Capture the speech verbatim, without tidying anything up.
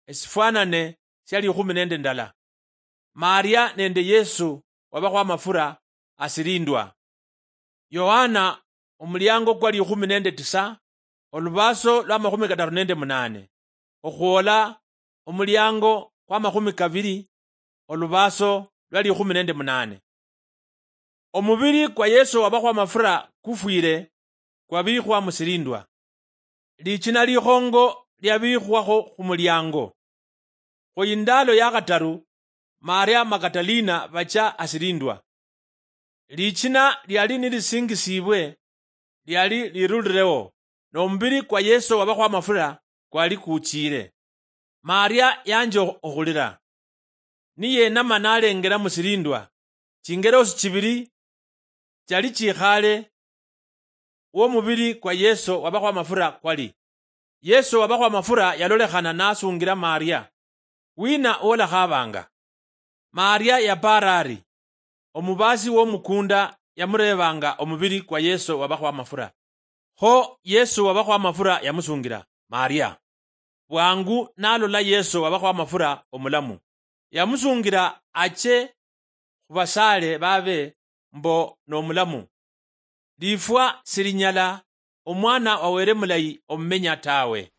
esifanane sya likhumi nende ndala. Maria nende Yesu wabakho amafura asirindwa. Yohana omulyango kwa likhumi nende tisa, olubaso lwa makhumi kataru nende munane, okhwola omulyango kwa makhumi kabili, olubaso lwa likhumi nende munane. Omubili kwa Yesu wabakho amafura kufwile kwabikhwa musirindwa. Lichina likhongo lyabikhwakho khumulyango. Khuyindalo ya khataru Maria Magatalina bacha asirindwa. Lichina lyali nilisingisibwe lyali lirulirewo, nomubili kwa Yesu wabakho amafura kwali kuchile. Maria yanje okhulira, niye nama nalengela musirindwa, chingelosi chibili chali chikhale wo mubili kwa Yesu wabakho amafura kwali. Yesu wabakho amafura yalolekhana nasungila Maria, wina olakhabanga. Maria yapara ari, omubasi w'omukunda yamurebanga omubili kwa Yesu wabakho amafura. Kho Yesu wabakho amafura yamusungila Maria. Bwangu nalola Yesu wabakho amafura omulamu. Yamusungila ache khubasale babe mbo n'omulamu. Lifwa silinyala omwana wawere mulayi omumenya tawe.